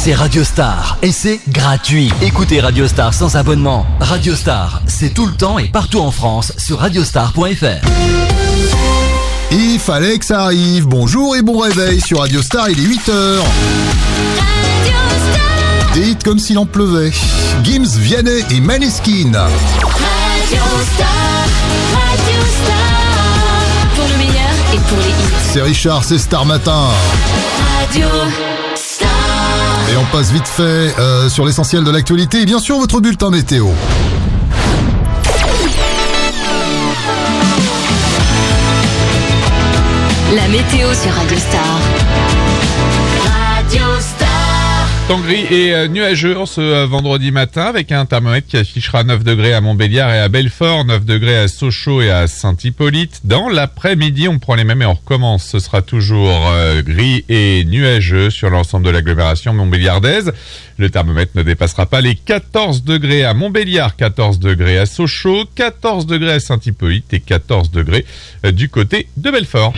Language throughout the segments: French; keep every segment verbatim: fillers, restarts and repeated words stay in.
c'est Radio Star et c'est gratuit. Écoutez Radio Star sans abonnement. Radio Star, c'est tout le temps et partout en France sur radiostar point f r. Il fallait que ça arrive. Bonjour et bon réveil sur Radio Star, il est huit heures. Des hits comme s'il en pleuvait. Gims, Vianney et Maneskin. Radio Star, Radio Star, pour le meilleur et pour les hits. C'est Richard, c'est Star Matin. Radio Star. Et on passe vite fait euh, sur l'essentiel de l'actualité et bien sûr votre bulletin météo. La météo sur Radio Star. Radio Star. Temps gris et euh, nuageux ce euh, vendredi matin avec un thermomètre qui affichera neuf degrés à Montbéliard et à Belfort, neuf degrés à Sochaux et à Saint-Hippolyte. Dans l'après-midi, on prend les mêmes et on recommence. Ce sera toujours euh, gris et nuageux sur l'ensemble de l'agglomération montbéliardaise. Le thermomètre ne dépassera pas les quatorze degrés à Montbéliard, quatorze degrés à Sochaux, quatorze degrés à Saint-Hippolyte et quatorze degrés euh, du côté de Belfort.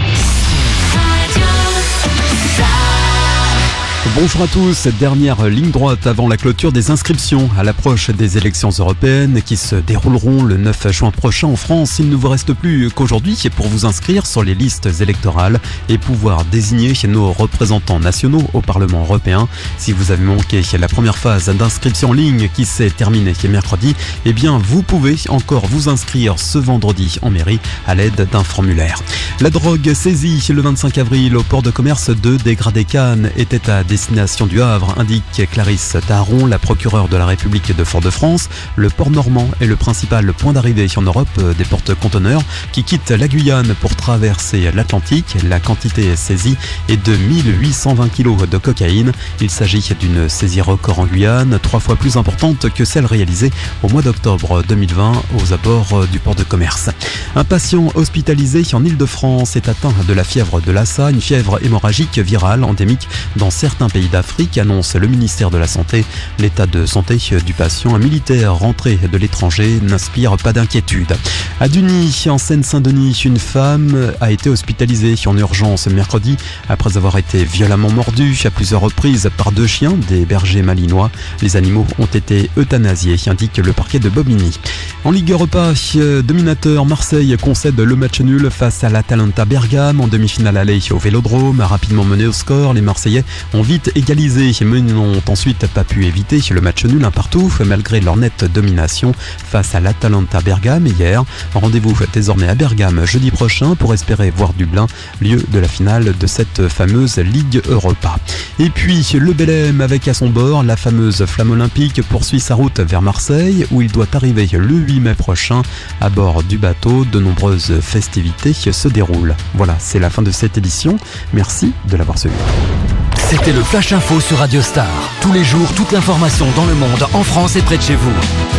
Bonjour à tous, dernière ligne droite avant la clôture des inscriptions à l'approche des élections européennes qui se dérouleront le neuf juin prochain en France. Il ne vous reste plus qu'aujourd'hui pour vous inscrire sur les listes électorales et pouvoir désigner nos représentants nationaux au Parlement européen. Si vous avez manqué la première phase d'inscription en ligne qui s'est terminée mercredi, eh bien vous pouvez encore vous inscrire ce vendredi en mairie à l'aide d'un formulaire. La drogue saisie le vingt-cinq avril au port de commerce de Dégradé-Cannes était à destination du Havre, indique Clarisse Taron, la procureure de la République de Fort-de-France. Le port normand est le principal point d'arrivée en Europe des porte-conteneurs qui quittent la Guyane pour traverser l'Atlantique. La quantité saisie est de mille huit cent vingt kilos de cocaïne. Il s'agit d'une saisie record en Guyane, trois fois plus importante que celle réalisée au mois d'octobre deux mille vingt aux abords du port de commerce. Un patient hospitalisé en Île-de-France est atteint de la fièvre de Lassa, une fièvre hémorragique virale endémique dans certains pays d'Afrique, annonce le ministère de la Santé. L'état de santé du patient, un militaire rentré de l'étranger, n'inspire pas d'inquiétude. À Duny, en Seine-Saint-Denis, une femme a été hospitalisée en urgence mercredi après avoir été violemment mordue à plusieurs reprises par deux chiens, des bergers malinois. Les animaux ont été euthanasiés, indique le parquet de Bobigny. En Ligue Europa, dominateur, Marseille concède le match nul face à l'Atalanta Bergame en demi-finale aller au Vélodrome. Rapidement mené au score, les Marseillais ont vite égalisé mais n'ont ensuite pas pu éviter le match nul un partout malgré leur nette domination face à l'Atalanta Bergame hier. Rendez-vous désormais à Bergame jeudi prochain pour espérer voir Dublin, lieu de la finale de cette fameuse Ligue Europa. Et puis le Belém avec à son bord la fameuse flamme olympique poursuit sa route vers Marseille où il doit arriver le huit mai prochain. À bord du bateau, de nombreuses festivités se déroulent. Voilà, c'est la fin de cette édition. Merci de l'avoir suivi. C'était le Flash Info sur Radio Star. Tous les jours, toute l'information dans le monde, en France et près de chez vous.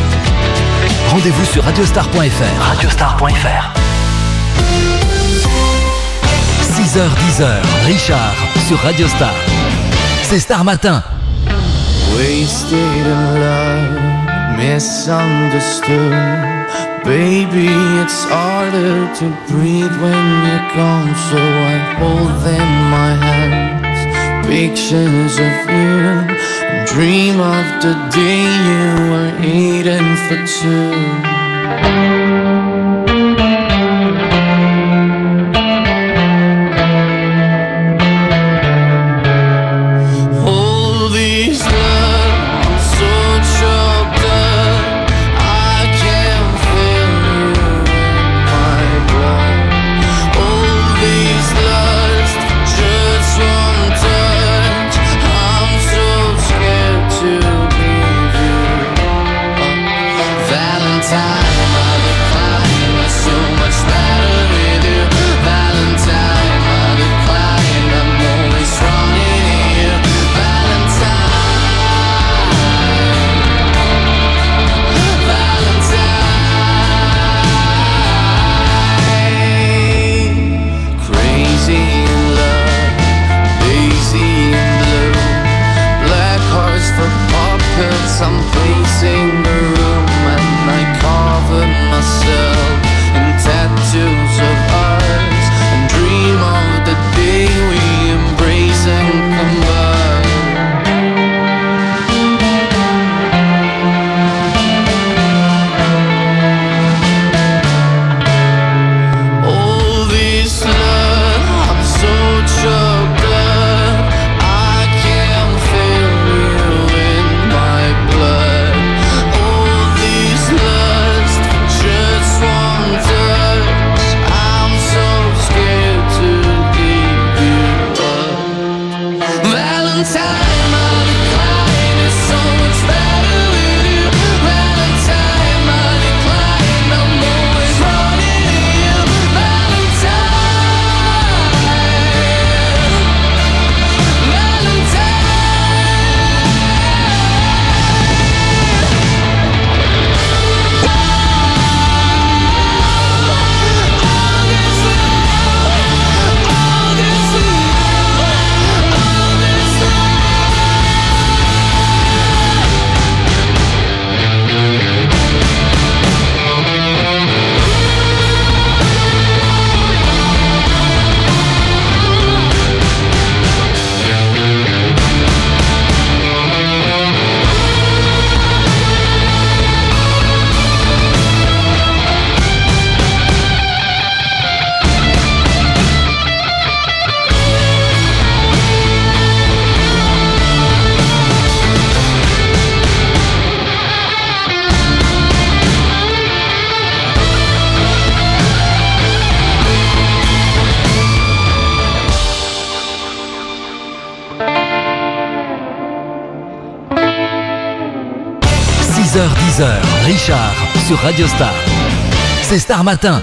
Rendez-vous sur radiostar point f r. radiostar point f r. six heures dix heures, Richard sur Radio Star. C'est Star Matin. Wasted in love, misunderstood. Baby, it's harder to breathe when you're gone, so I hold in my hands pictures of you, and dream of the day you were eating for two. Time, six heures dix heures, Richard sur Radio Star. C'est Star Matin.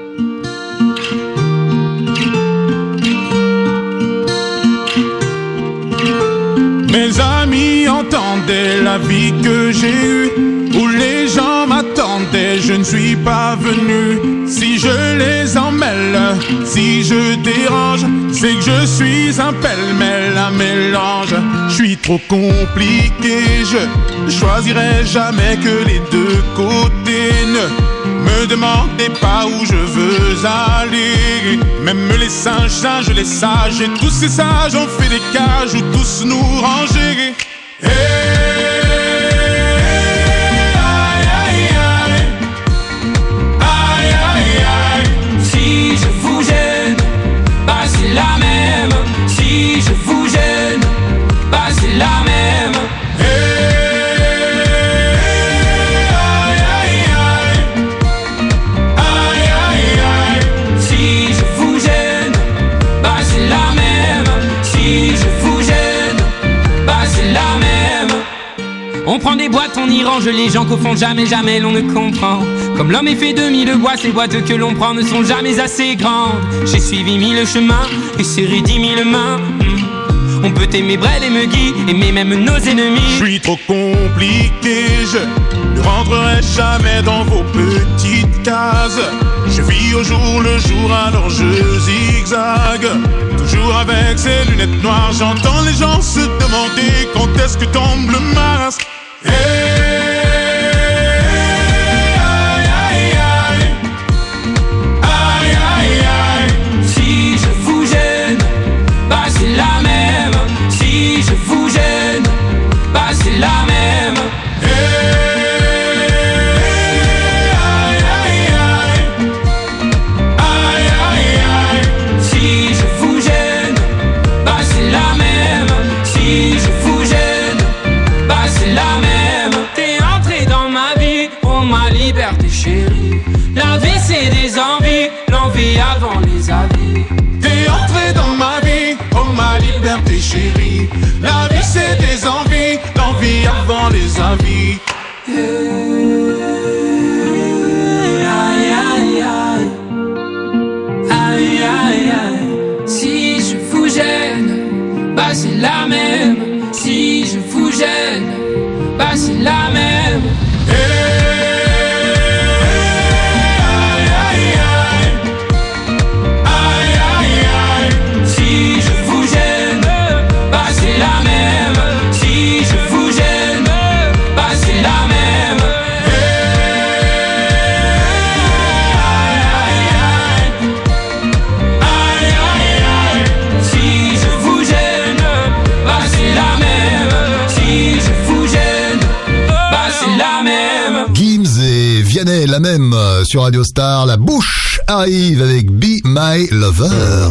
Mes amis entendaient la vie que j'ai eue, où les gens m'attendaient, je ne suis pas venu. Si je les emmêle, si je dérange, c'est que je suis un pêle-mêle, un mélange. Je suis trop compliqué, je choisirai jamais que les deux côtés. Ne me demandez pas où je veux aller. Même les singes, singes, les sages, et tous ces sages ont fait des cages où tous nous ranger. Hey, aïe, aïe, aïe. Aïe, aïe, aïe. Si je vous gêne, bah c'est la même. Si je vous gêne, bah c'est la même. On prend des boîtes, on y range les gens qu'au fond jamais, jamais l'on ne comprend. Comme l'homme est fait de mille bois, ces boîtes que l'on prend ne sont jamais assez grandes. J'ai suivi mille chemins et serré dix mille mains. On peut aimer Brel et Megui, aimer même nos ennemis. Je suis trop compliqué, je ne rentrerai jamais dans vos petites cases. Je vis au jour le jour, alors je zigzague. Toujours avec ces lunettes noires, j'entends les gens se demander quand est-ce que tombe le masque. Hey, aïe, aïe, aïe. Aïe, aïe, aïe. Si je vous gêne, bah c'est la même. Si je vous gêne, bah c'est la même. La vie c'est des envies, l'envie avant les avis. T'es entré dans ma vie, oh ma liberté chérie. La vie c'est des envies, l'envie avant les avis. Aïe aïe aïe. Aïe aïe aïe. Si je vous gêne, bah c'est la même. Si je vous gêne, bah c'est la même. La même sur Radio Star, la bouche arrive avec Be My Lover.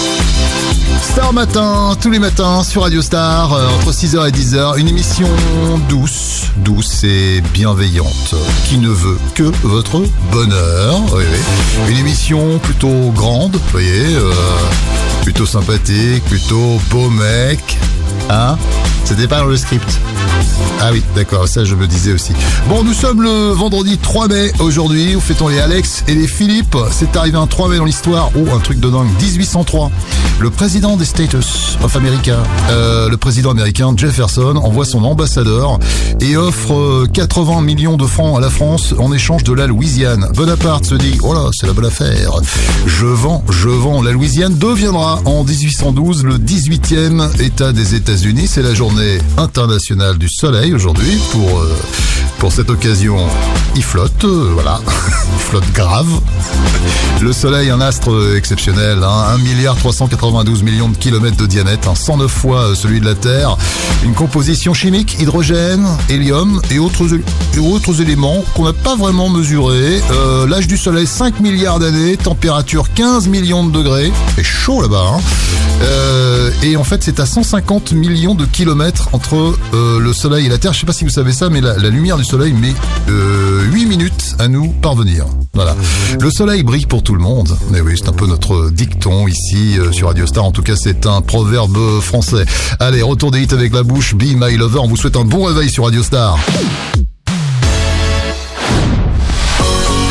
Star Matin, tous les matins sur Radio Star, entre six heures et dix heures, une émission douce, douce et bienveillante, qui ne veut que votre bonheur. Oui, oui. Une émission plutôt grande, vous voyez, euh, plutôt sympathique, plutôt beau mec, hein. C'était pas dans le script. Ah oui, d'accord, ça je me disais aussi. Bon, nous sommes le vendredi trois mai aujourd'hui, où fêtons les Alex et les Philippe. C'est arrivé un trois mai dans l'histoire. Oh, un truc de dingue. dix-huit cent trois. Le président des States of America, euh, le président américain Jefferson, envoie son ambassadeur et offre quatre-vingts millions de francs à la France en échange de la Louisiane. Bonaparte se dit, oh là, c'est la bonne affaire. Je vends, je vends. La Louisiane deviendra en dix-huit cent douze le dix-huitième État des États-Unis. C'est la journée internationale du soleil aujourd'hui. Pour euh, pour cette occasion, il flotte, euh, voilà, il flotte grave. Le soleil, un astre exceptionnel, hein, un milliard trois cent quatre-vingt-douze millions de kilomètres de diamètre, hein, cent neuf fois celui de la Terre. Une composition chimique, hydrogène, hélium et autres, et autres éléments qu'on n'a pas vraiment mesurés. Euh, l'âge du soleil, cinq milliards d'années, température quinze millions de degrés. C'est chaud là-bas, hein. Euh, et en fait, c'est à cent cinquante millions de kilomètres entre euh, le soleil et la Terre. Je sais pas si vous savez ça, mais la, la lumière du soleil met euh, huit minutes à nous parvenir. Voilà. Le soleil brille pour tout le monde. Mais oui, c'est un peu notre dicton ici euh, sur Radio Star. En tout cas, c'est un proverbe français. Allez, retour des hits avec la bouche. Be My Lover. On vous souhaite un bon réveil sur Radio Star.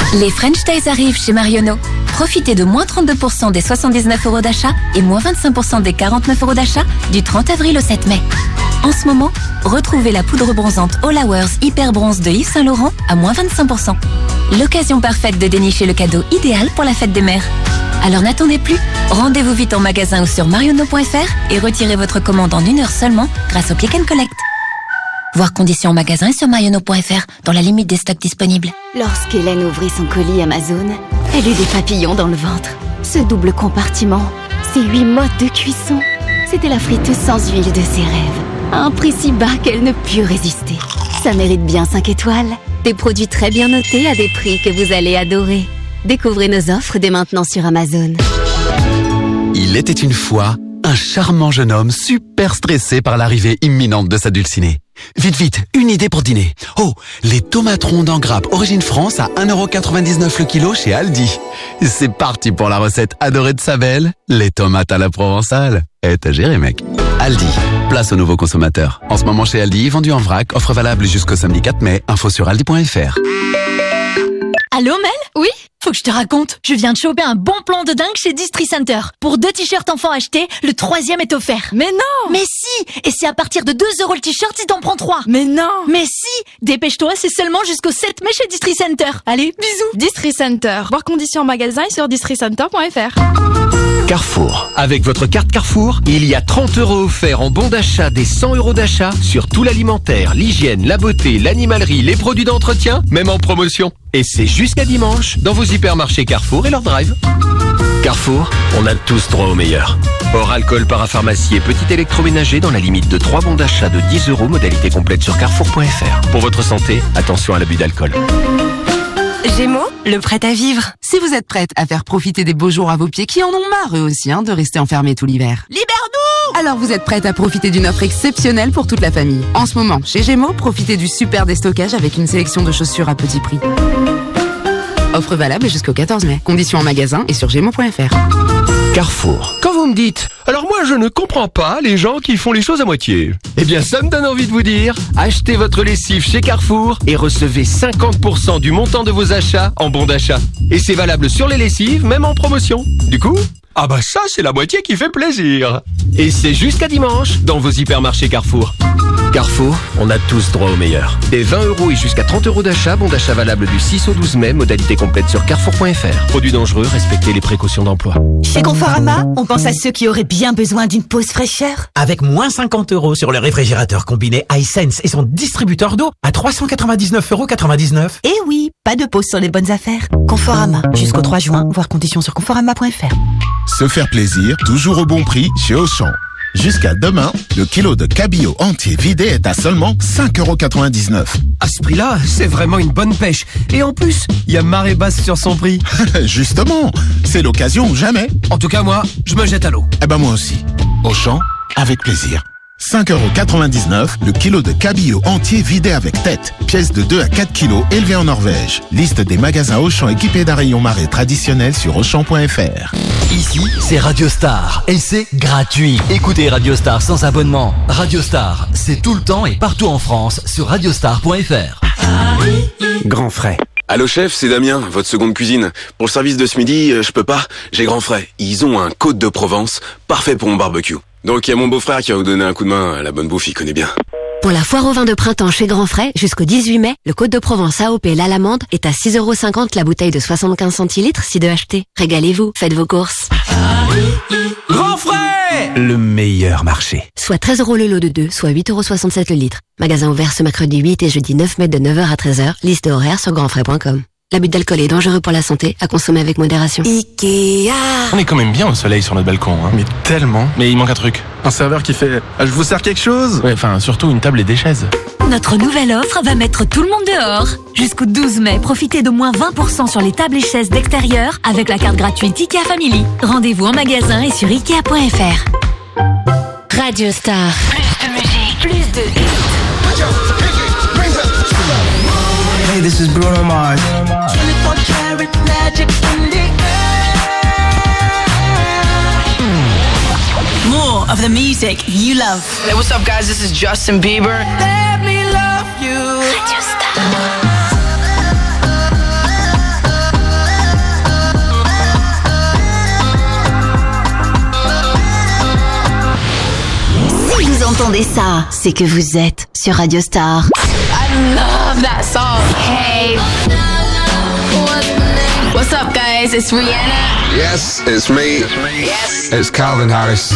Les French Days arrivent chez Marionneau. Profitez de moins trente-deux pour cent des soixante-dix-neuf euros d'achat et moins vingt-cinq pour cent des quarante-neuf euros d'achat du trente avril au sept mai. En ce moment, retrouvez la poudre bronzante All Hours Hyper Bronze de Yves Saint Laurent à moins vingt-cinq pour cent. L'occasion parfaite de dénicher le cadeau idéal pour la fête des mères. Alors n'attendez plus, rendez-vous vite en magasin ou sur marionneau point f r et retirez votre commande en une heure seulement grâce au Click and Collect. Voir conditions en magasin et sur marionneau point f r dans la limite des stocks disponibles. Lorsqu'Hélène ouvrit son colis Amazon, elle eut des papillons dans le ventre. Ce double compartiment, ces huit modes de cuisson, c'était la friteuse sans huile de ses rêves. À un prix si bas qu'elle ne put résister. Ça mérite bien cinq étoiles. Des produits très bien notés à des prix que vous allez adorer. Découvrez nos offres dès maintenant sur Amazon. Il était une fois un charmant jeune homme super stressé par l'arrivée imminente de sa dulcinée. Vite, vite, une idée pour dîner. Oh, les tomates rondes en grappe Origine France à un euro quatre-vingt-dix-neuf le kilo chez Aldi. C'est parti pour la recette adorée de sa belle, les tomates à la provençale. Eh, t'as géré, mec. Aldi, place aux nouveaux consommateurs. En ce moment chez Aldi, vendu en vrac, offre valable jusqu'au samedi quatre mai. Info sur aldi point f r. Allô Mel ? Oui ? Faut que je te raconte. Je viens de choper un bon plan de dingue chez Distri Center. Pour deux t-shirts enfants achetés, le troisième est offert. Mais non ! Mais si ! Et c'est à partir de deux euros le t-shirt si t'en prends trois. Mais non ! Mais si ! Dépêche-toi, c'est seulement jusqu'au sept mai chez Distri Center. Allez, bisous ! Distri Center. Voir conditions en magasin et sur distri center point f r. Carrefour. Avec votre carte Carrefour, il y a trente euros offerts en bon d'achat des cent euros d'achat sur tout l'alimentaire, l'hygiène, la beauté, l'animalerie, les produits d'entretien, même en promotion. Et c'est jusqu'à dimanche dans vos hypermarchés Carrefour et leur drive. Carrefour, on a tous droit au meilleur. Hors alcool, parapharmacie et petit électroménager dans la limite de trois bons d'achat de dix euros, modalité complète sur carrefour point f r. Pour votre santé, attention à l'abus d'alcool. Gémeaux, le prêt à vivre. Si vous êtes prête à faire profiter des beaux jours à vos pieds qui en ont marre eux aussi hein, de rester enfermés tout l'hiver. Libère-nous ! Alors vous êtes prête à profiter d'une offre exceptionnelle pour toute la famille. En ce moment, chez Gémeaux, profitez du super déstockage avec une sélection de chaussures à petit prix. Offre valable jusqu'au quatorze mai. Conditions en magasin et sur gémeaux point f r. Carrefour. Quand vous me dites, alors moi je ne comprends pas les gens qui font les choses à moitié. Eh bien ça me donne envie de vous dire, achetez votre lessive chez Carrefour et recevez cinquante pour cent du montant de vos achats en bon d'achat. Et c'est valable sur les lessives, même en promotion. Du coup, ah bah ça c'est la moitié qui fait plaisir. Et c'est jusqu'à dimanche dans vos hypermarchés Carrefour. Carrefour, on a tous droit au meilleur. Des vingt euros et jusqu'à trente euros d'achat, bon d'achat valable du six au douze mai, modalité complète sur carrefour point f r. Produits dangereux, respectez les précautions d'emploi. Chez Conforama, on pense à ceux qui auraient bien besoin d'une pause fraîcheur. Avec moins cinquante euros sur le réfrigérateur combiné iSense et son distributeur d'eau à trois cent quatre-vingt-dix-neuf euros quatre-vingt-dix-neuf. Eh oui, pas de pause sur les bonnes affaires. Conforama, jusqu'au trois juin, voir conditions sur conforama point f r. Se faire plaisir, toujours au bon prix chez Auchan. Jusqu'à demain, le kilo de cabillaud entier vidé est à seulement cinq euros quatre-vingt-dix-neuf. À ce prix-là, c'est vraiment une bonne pêche. Et en plus, il y a marée basse sur son prix. Justement, c'est l'occasion ou jamais. En tout cas, moi, je me jette à l'eau. Eh ben moi aussi. Auchan, avec plaisir. cinq euros quatre-vingt-dix-neuf, le kilo de cabillaud entier vidé avec tête. Pièce de deux à quatre kilos élevée en Norvège. Liste des magasins Auchan équipés d'un rayon marée traditionnel sur auchan point f r. Ici, c'est Radio Star et c'est gratuit. Écoutez Radio Star sans abonnement. Radio Star, c'est tout le temps et partout en France sur radiostar point f r. Grand frais. Allô chef, c'est Damien, votre seconde cuisine. Pour le service de ce midi, euh, je peux pas, j'ai Grand frais. Ils ont un Côte de Provence, parfait pour mon barbecue. Donc il y a mon beau-frère qui va vous donner un coup de main à la bonne bouffe, il connaît bien. Pour la foire au vin de printemps chez Grand Frais, jusqu'au dix-huit mai, le Côte de Provence A O P l'Alamande est à six euros cinquante la bouteille de soixante-quinze centilitres si de acheter. Régalez-vous, faites vos courses. Grand Frais, le meilleur marché. Soit treize euros le lot de deux, soit huit euros soixante-sept le litre. Magasin ouvert ce mercredi huit et jeudi neuf mai de neuf heures à treize heures. Liste horaire sur grand frais point com. L'abus d'alcool est dangereux pour la santé, à consommer avec modération. Ikea. On est quand même bien au soleil sur notre balcon, hein. Mais tellement. Mais il manque un truc. Un serveur qui fait ah, « Je vous sers quelque chose ?» Ouais, enfin, surtout une table et des chaises. Notre nouvelle offre va mettre tout le monde dehors. Jusqu'au douze mai, profitez de moins vingt pour cent sur les tables et chaises d'extérieur avec la carte gratuite Ikea Family. Rendez-vous en magasin et sur ikea point f r. Radio Star. Plus de musique, plus de hits. Hey, this is Bruno Mars. twenty-four karat magic in the air. More of the music you love. Hey, what's up, guys? This is Justin Bieber. Let me love you. Radio Star. entendez ça, c'est que vous êtes sur Radio Star. I love that song. Hey. What's up, guys? It's Rihanna. Yes, it's me. Yes. It's Calvin Harris.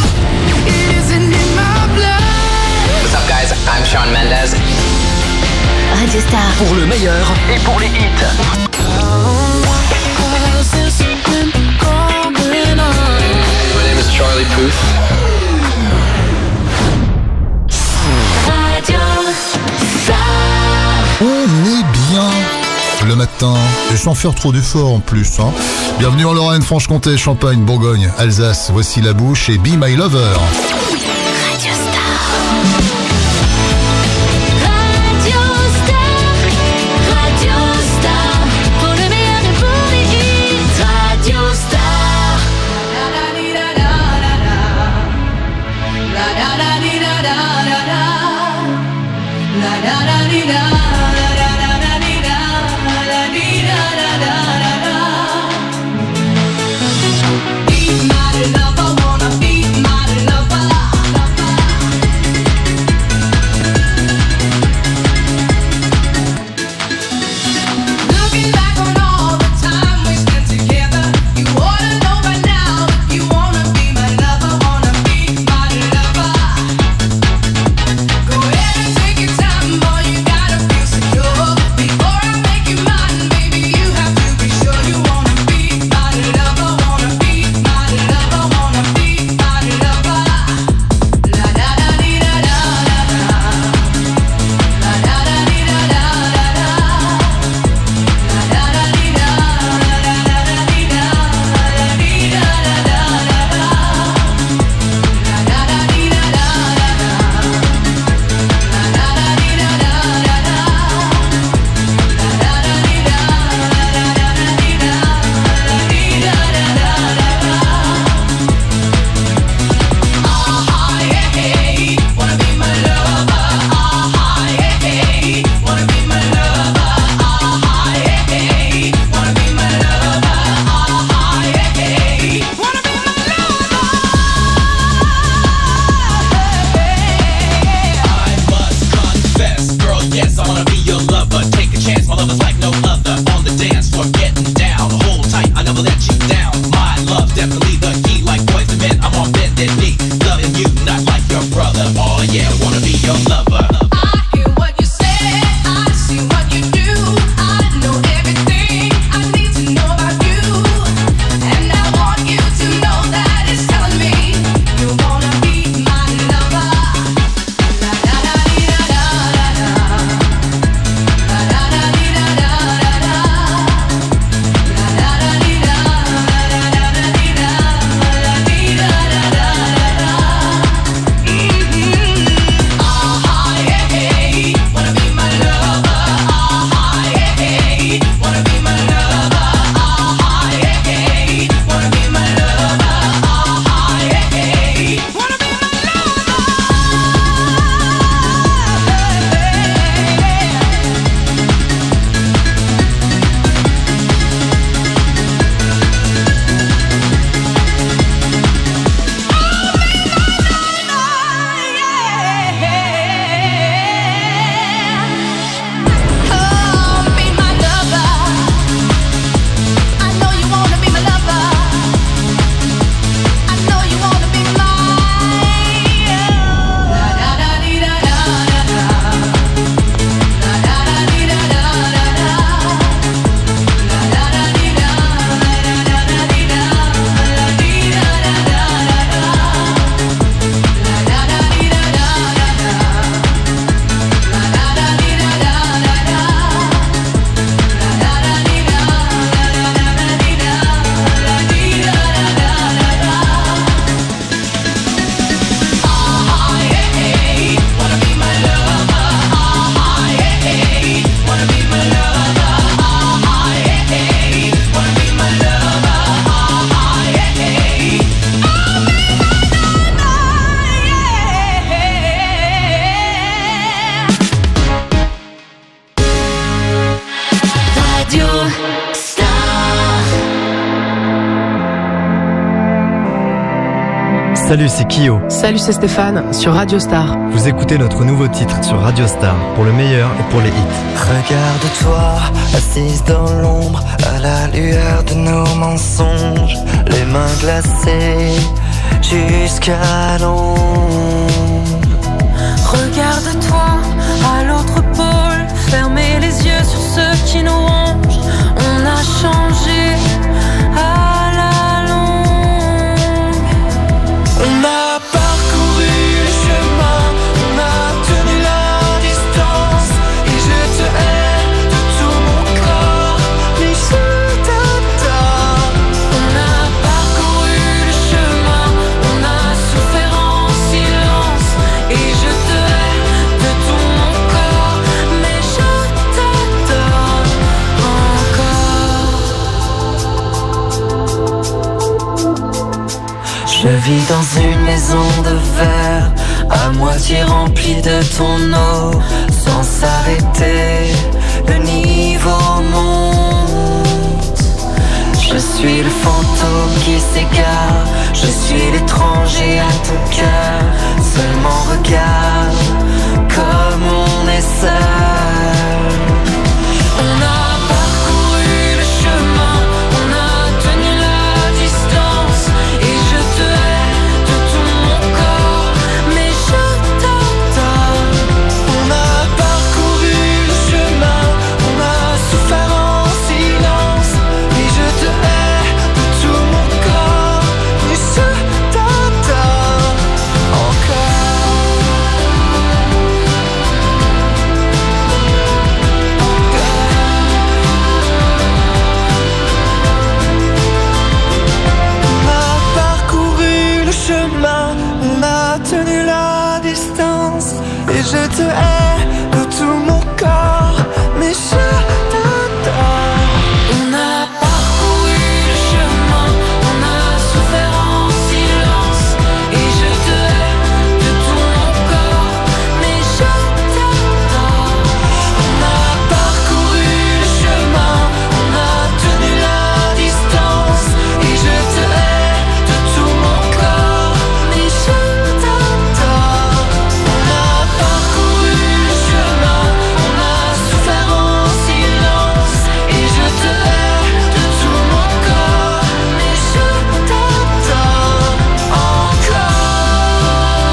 What's up, guys? I'm Shawn Mendes. Radio Star. Pour le meilleur et pour les hits. My name is Charlie Puth. Radio Star. On est bien le matin, et sans faire trop d'efforts en plus. Hein. Bienvenue en Lorraine, Franche-Comté, Champagne, Bourgogne, Alsace. Voici La Bouche et Be My Lover. Radio Star. Radio Star. Radio Star. Pour le meilleur et pour les hits. Radio Star. Go ahead and take your time, boy, you gotta Salut, c'est Kyo. Salut, c'est Stéphane, sur Radio Star. Vous écoutez notre nouveau titre sur Radio Star, pour le meilleur et pour les hits. Regarde-toi, assise dans l'ombre, à la lueur de nos mensonges, les mains glacées jusqu'à l'ombre. Regarde-toi à l'autre pôle, fermez les yeux sur ceux qui nous rongent. On a changé à la longue. On a parcouru le chemin, on a tenu la distance, et je te hais de tout mon corps, mais je t'adore. On a parcouru le chemin, on a souffert en silence, et je te hais de tout mon corps, mais je t'adore encore. Je vis dans une maison de verre, à moitié remplie de ton eau, sans s'arrêter, le niveau monte. Je suis le fantôme qui s'égare, je suis l'étranger à ton cœur. Seulement regarde comme on est seul. On a parcouru le chemin, on a tenu la distance, et je te hais de tout mon corps, mais je t'adore. On a parcouru le chemin, on a souffert en silence, et je te hais de tout mon corps, mais je t'adore encore. On a parcouru le chemin, on a tenu la distance, et je te hais de tout mon corps, mais je t'adore. On a parcouru le chemin, on a souffert en silence, et je te hais de tout mon corps, mais je t'adore. On a parcouru le chemin, on a tenu la distance, et je te hais de tout mon corps, mais je t'adore. On a parcouru le chemin, on a souffert en silence, et je te hais de tout mon corps, mais je t'adore encore,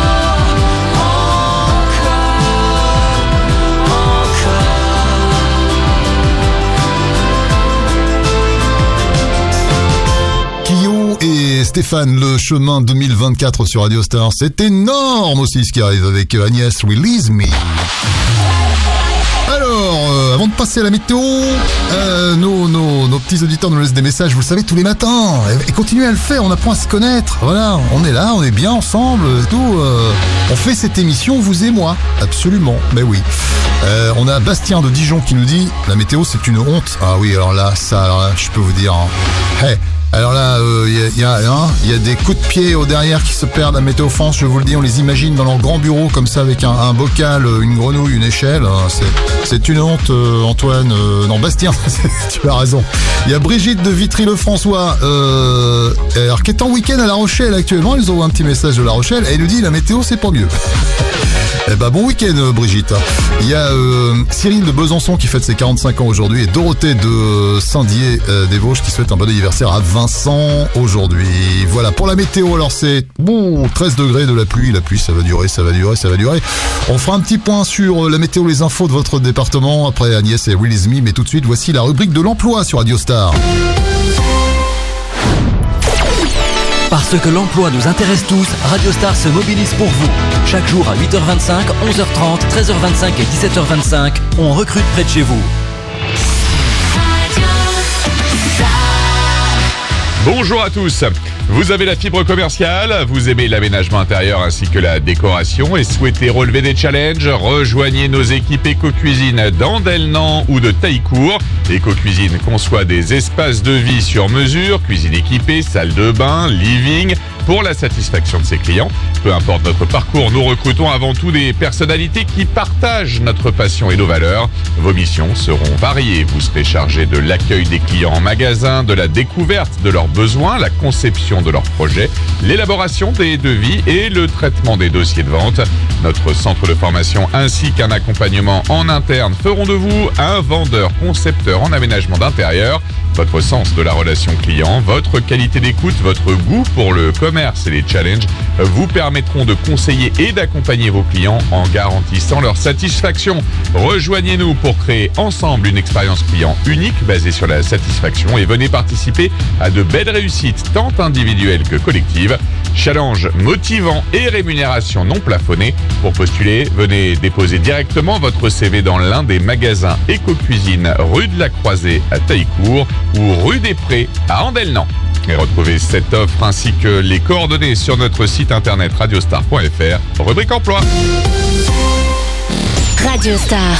encore, encore. Kyo et Stéphane, le chemin deux mille vingt-quatre sur Radio Star. C'est énorme aussi ce qui arrive avec Agnès, Release Me. Alors, euh, avant de passer à la météo, euh, nos, nos, nos petits auditeurs nous laissent des messages, vous le savez, tous les matins. Et, et continuez à le faire, on apprend à se connaître. Voilà, on est là, on est bien ensemble et tout. Euh, on fait cette émission, vous et moi. Absolument, mais oui. Euh, on a Bastien de Dijon qui nous dit, la météo c'est une honte. Ah oui, alors là, ça, alors là, je peux vous dire. Hein. Hey. Alors là, il euh, y, a, y, a, hein, y a des coups de pied au derrière qui se perdent à Météo France, je vous le dis, on les imagine dans leur grand bureau comme ça avec un, un bocal, une grenouille, une échelle. C'est, c'est une honte, euh, Antoine. Euh, non, Bastien, tu as raison. Il y a Brigitte de Vitry-le-François, euh, alors, qui est en week-end à La Rochelle actuellement. Elle nous envoie un petit message de La Rochelle et elle nous dit la météo c'est pas mieux. Eh ben bon week-end Brigitte. Il y a euh, Cyril de Besançon qui fête ses quarante-cinq ans aujourd'hui et Dorothée de Saint-Dié euh, des Vosges qui souhaite un bon anniversaire à Vincent aujourd'hui. Voilà pour la météo, alors c'est bon, treize degrés de la pluie, la pluie ça va durer, ça va durer, ça va durer. On fera un petit point sur la météo, les infos de votre département après Agnès et Release Me, mais tout de suite voici la rubrique de l'emploi sur Radio Star. Parce que l'emploi nous intéresse tous, Radio Star se mobilise pour vous. Chaque jour à huit heures vingt-cinq, onze heures trente, treize heures vingt-cinq et dix-sept heures vingt-cinq, on recrute près de chez vous. Bonjour à tous. Vous avez la fibre commerciale, vous aimez l'aménagement intérieur ainsi que la décoration et souhaitez relever des challenges, rejoignez nos équipes éco-cuisine d'Andelnan ou de Taillecourt EcoCuisine conçoit des espaces de vie sur mesure, cuisine équipée, salle de bain, living, pour la satisfaction de ses clients. Peu importe notre parcours, nous recrutons avant tout des personnalités qui partagent notre passion et nos valeurs. Vos missions seront variées. Vous serez chargé de l'accueil des clients en magasin, de la découverte de leurs besoins, la conception de leurs projets, l'élaboration des devis et le traitement des dossiers de vente. Notre centre de formation ainsi qu'un accompagnement en interne feront de vous un vendeur concepteur en aménagement d'intérieur. Votre sens de la relation client, votre qualité d'écoute, votre goût pour le commerce et les challenges vous permettront de conseiller et d'accompagner vos clients en garantissant leur satisfaction. Rejoignez-nous pour créer ensemble une expérience client unique basée sur la satisfaction et venez participer à de belles réussites tant individuelles que collectives. Challenge motivant et rémunération non plafonnée. Pour postuler, venez déposer directement votre C V dans l'un des magasins EcoCuisine rue de la Croisée à Taillecourt ou rue des Prés à Andelnan. Et retrouvez cette offre ainsi que les coordonnées sur notre site internet radiostar point f r, rubrique emploi. Radio Star.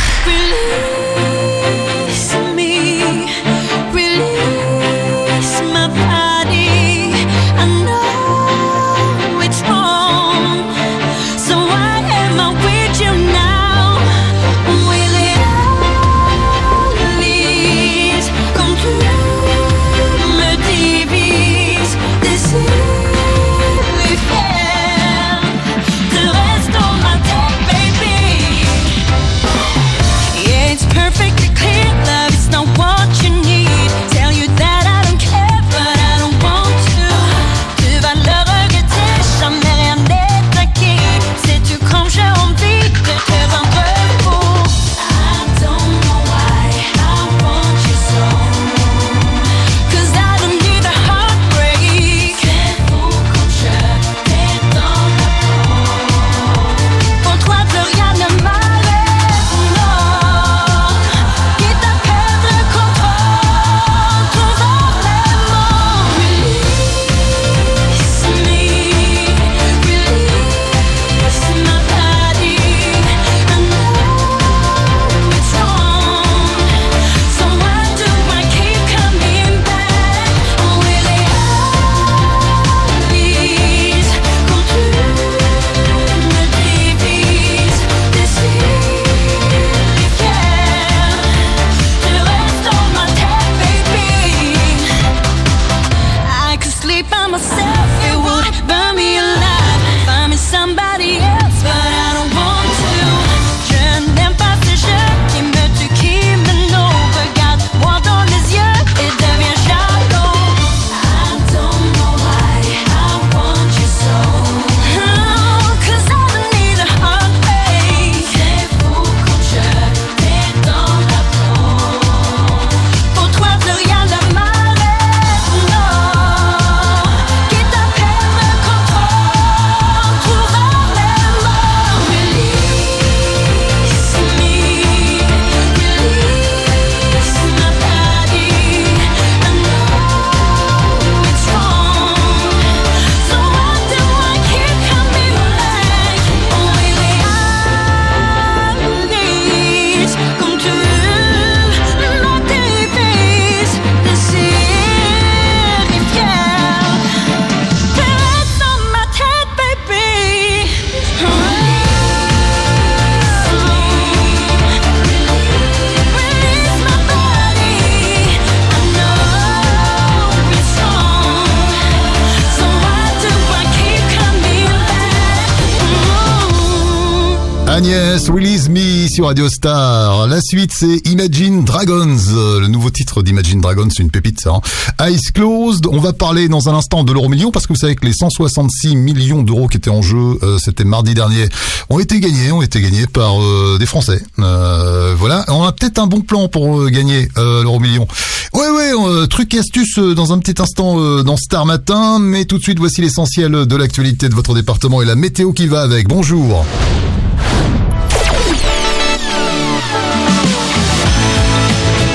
Release me, release my body. I know it's wrong, so why am I with you now? Will it please come true? Me divise, décide, faire. Tu restes dans ma tête, baby. Yeah, it's perfectly clear, love is not what you need. Tell you that I don't care, but I don't want to. Tu vas le regretter, jamais rien n'est acquis. Sais-tu comme j'ai envie de te rendre fou? I don't know why I want you so, 'cause I don't need a heartbreak. C'est fou quand je t'ai dans la peau. Pour toi plus rien ne m'arrête, non. Quitte à perdre le contrôle, trouve les mots. Release me, release my body. I know it's wrong, so why do I keep coming back? Will it please come true? Me divise, décide, fier. Tu restes dans ma tête, baby. I could sleep by myself, it would burn me alive. Find me somebody else, but I don't want to. Je n'aime pas ces jeux qui me tuent, qui me noient. Regarde-moi dans les yeux et deviens jaloux. I don't know why I want you so, 'cause I don't need a heartbreak. C'est fou quand je t'ai dans la peau. Pour toi plus rien ne m'arrête, non. Quitte à perdre le contrôle, trouve les mots. Release me, release my body. I know it's wrong, so why do I keep coming back? Will it please come true? Ma divise, décide, fier. Tu restes dans ma tête, baby. Release my body. I know it's wrong, so why do I keep coming back? Agnès, Release Me sur Radio Star. La suite, c'est Imagine Dragons. Euh, Le nouveau titre d'Imagine Dragons, c'est une pépite, ça. Hein. Eyes Closed. On va parler dans un instant de l'euro million parce que vous savez que les cent soixante-six millions d'euros qui étaient en jeu, euh, c'était mardi dernier, ont été gagnés, ont été gagnés par euh, des Français. Euh, voilà. On a peut-être un bon plan pour euh, gagner euh, l'euro million. Ouais, ouais. Euh, truc et astuce euh, dans un petit instant euh, dans Star Matin. Mais tout de suite, voici l'essentiel de l'actualité de votre département et la météo qui va avec. Bonjour.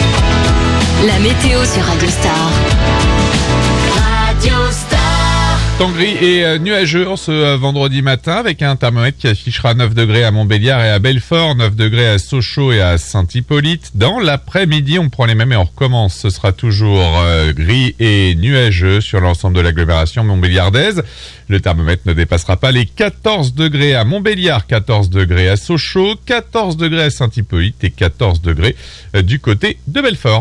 La météo sur Radio Star. Radio Star. Temps gris et euh, nuageux en ce euh, vendredi matin avec un thermomètre qui affichera neuf degrés à Montbéliard et à Belfort, neuf degrés à Sochaux et à Saint-Hippolyte. Dans l'après-midi, on prend les mêmes et on recommence. Ce sera toujours euh, gris et nuageux sur l'ensemble de l'agglomération montbéliardaise. Le thermomètre ne dépassera pas les quatorze degrés à Montbéliard, quatorze degrés à Sochaux, quatorze degrés à Saint-Hippolyte et quatorze degrés euh, du côté de Belfort.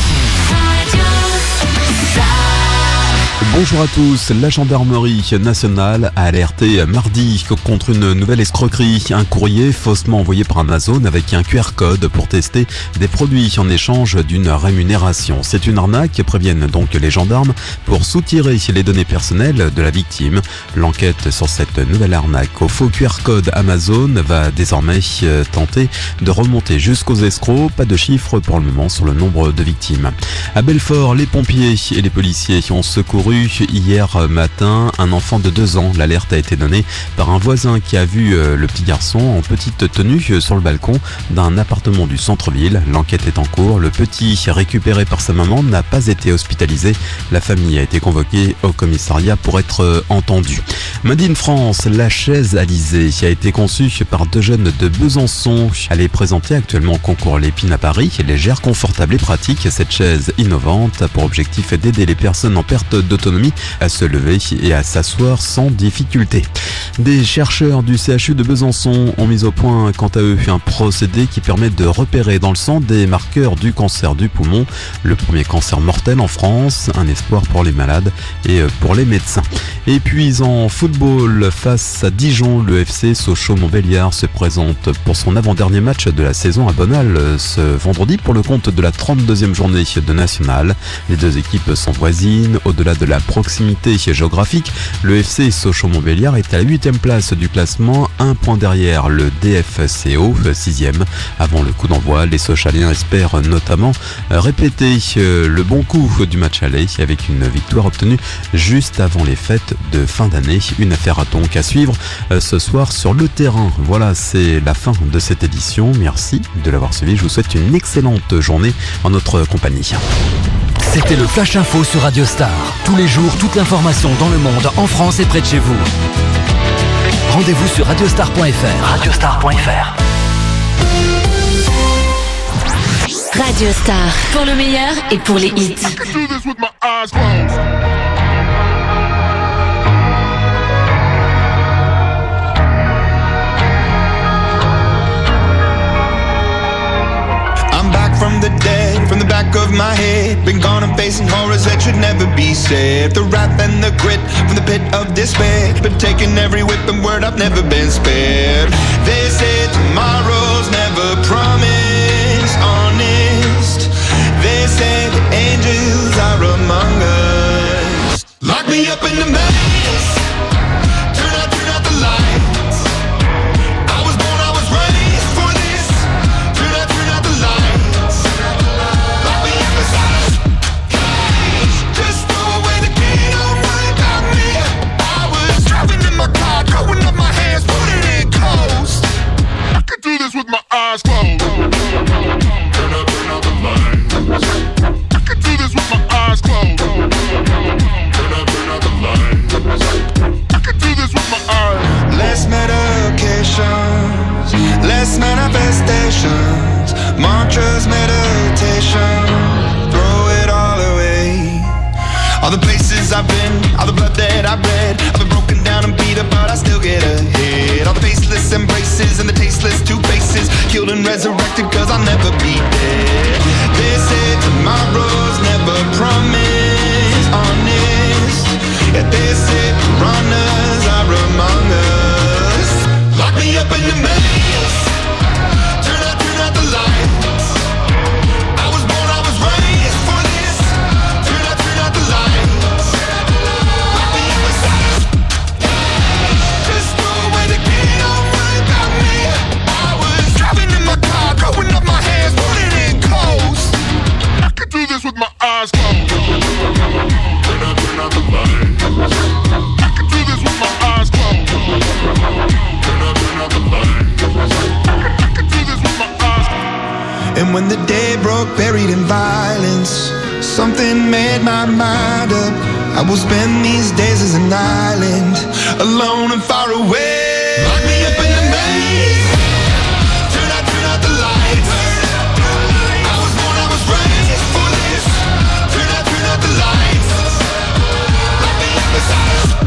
Bonjour à tous, la gendarmerie nationale a alerté mardi contre une nouvelle escroquerie. Un courrier faussement envoyé par Amazon avec un Q R code pour tester des produits en échange d'une rémunération. C'est une arnaque, préviennent donc les gendarmes, pour soutirer les données personnelles de la victime. L'enquête sur cette nouvelle arnaque au faux Q R code Amazon va désormais tenter de remonter jusqu'aux escrocs. Pas de chiffres pour le moment sur le nombre de victimes. À Belfort, les pompiers et les policiers ont secouru hier matin un enfant de deux ans. L'alerte a été donnée par un voisin qui a vu le petit garçon en petite tenue sur le balcon d'un appartement du centre-ville. L'enquête est en cours. Le petit, récupéré par sa maman, n'a pas été hospitalisé. La famille a été convoquée au commissariat pour être entendue. Made in France, la chaise Alizée a été conçue par deux jeunes de Besançon. Elle est présentée actuellement au concours Lépine à Paris. Légère, confortable et pratique, cette chaise innovante a pour objectif d'aider les personnes en perte d'autonomie à se lever et à s'asseoir sans difficulté. Des chercheurs du C H U de Besançon ont mis au point, quant à eux, un procédé qui permet de repérer dans le sang des marqueurs du cancer du poumon, le premier cancer mortel en France, un espoir pour les malades et pour les médecins. Et puis en football, face à Dijon, le F C Sochaux-Montbéliard se présente pour son avant-dernier match de la saison à Bonal ce vendredi pour le compte de la trente-deuxième journée de nationale. Les deux équipes sont voisines. Au-delà de la proximité géographique, le F C Sochaux-Montbéliard est à la huitième place du classement, un point derrière le D F C O, sixième. Avant le coup d'envoi, les Sochaliens espèrent notamment répéter le bon coup du match aller avec une victoire obtenue juste avant les fêtes de fin d'année. Une affaire donc à suivre ce soir sur le terrain. Voilà, c'est la fin de cette édition. Merci de l'avoir suivi. Je vous souhaite une excellente journée en notre compagnie. C'était le Flash Info sur Radio Star. Tous les jours, toute l'information dans le monde, en France et près de chez vous. Rendez-vous sur radiostar point f r. radiostar point f r. Radio Star, pour le meilleur et pour les hits. From the dead, from the back of my head, been gone and facing horrors that should never be said. The wrath and the grit from the pit of despair, been taking every whip and word, I've never been spared. They say tomorrow's never promised, honest. They say the angels are among us. Lock me up in the maze, turn out, turn out the lights. I was born, I was raised for this. Turn out, turn out the lights. Do this with my eyes closed. Turn up, turn up the lights. I can do this with my eyes closed. Turn up, turn up the lights. I can do this with my eyes. Less medications, less manifestations, mantras, meditation. Throw it all away. All the places I've been, all the blood that I've bled. I've been broken down and beat up, but I still get ahead. All the faceless embraces and the tasteless two faces, killed and resurrected, cause I'll never be dead. They say tomorrow's never promised, honest. Yet they say piranhas are among us. Lock me up in the maze, turn out, turn out the lights. I was born, I was raised for this. Turn out, turn out the lights. Lock me up inside. Just throw away the key, don't worry about me. I was driving in my car, throwing up my hands, putting in coast. I can do this with my eyes closed. Turn out, turn out the lights. I can do this with my eyes closed. Turn out, turn out the lights. I can do this with my eyes closed. And when the day broke, buried in violence, something made my mind up. I will spend these days as an island, alone and far away. Lock me up in the maze. Turn out, turn out the lights. I was born, I was raised for this. Turn out, turn out the lights. Lock me up beside us.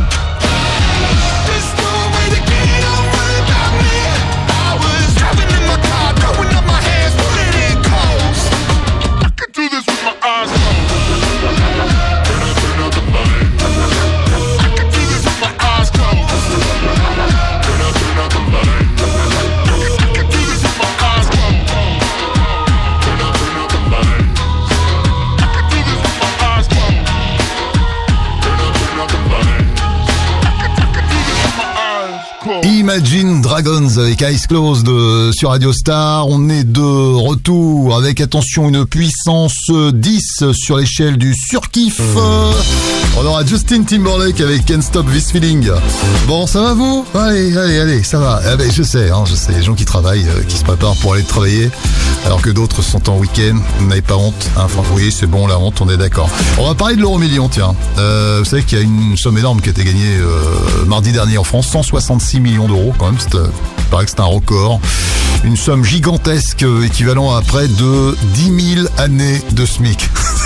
Just throw away the key, don't worry about me. I was driving in my car, throwing up my hands, putting in codes. I can do this with my eyes closed. Turn out, turn out the lights. I can do this with my eyes closed. Turn out, turn out the lights. I can do this with my eyes closed. Turn out, turn out the lights. I can do this with my eyes closed. Turn out, turn out the lights. I can, I can do this with my eyes closed. Imagine Dragons avec Eyes Closed de, sur Radio Star. On est de retour avec, attention, une puissance dix sur l'échelle du surkiff. Mmh. On aura Justin Timberlake avec Can't Stop This Feeling. Bon, ça va vous? Allez, allez, allez, ça va. Eh ben, je sais, hein, je sais, les gens qui travaillent, euh, qui se préparent pour aller travailler, alors que d'autres sont en week-end. Vous n'avez pas honte, hein? Enfin, oui, c'est bon, la honte, on est d'accord. On va parler de l'euro million, tiens. Euh, vous savez qu'il y a une somme énorme qui a été gagnée euh, mardi dernier en France, cent soixante-six millions d'euros quand même. C'est, euh, il paraît que c'est un record. Une somme gigantesque, euh, équivalent à près de dix mille années de SMIC.